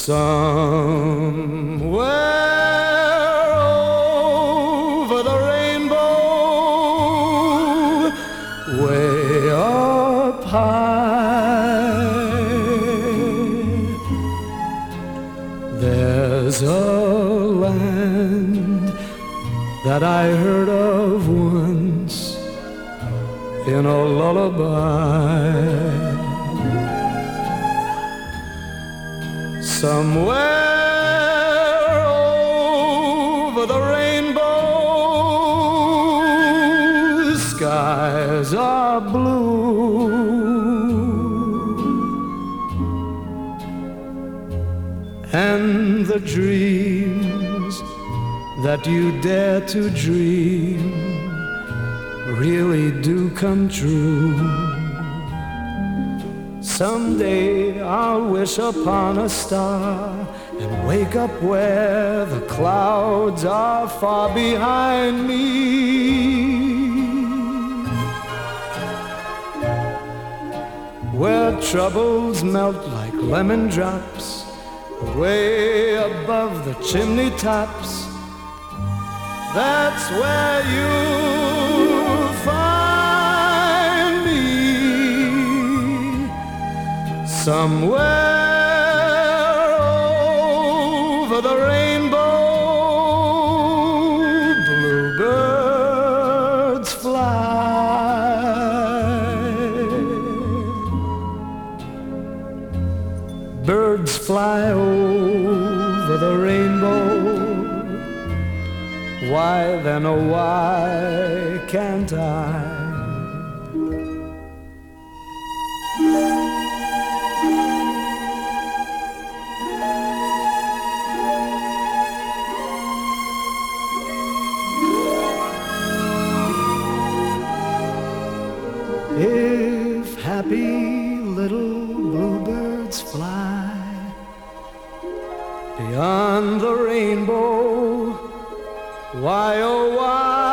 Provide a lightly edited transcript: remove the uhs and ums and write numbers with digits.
Somewhere over the rainbow, way up high, there's a land that I heard of once in a lullaby. Somewhere over the rainbow, skies are blue, and the dreams that you dare to dream really do come true. Someday I'll wish upon a star and wake up where the clouds are far behind me, where troubles melt like lemon drops way above the chimney tops. That's where you'll find me. Somewhere over the rainbow, bluebirds fly. Birds fly over the rainbow. Why then, oh why can't I? If happy little bluebirds fly beyond the rainbow, why, oh why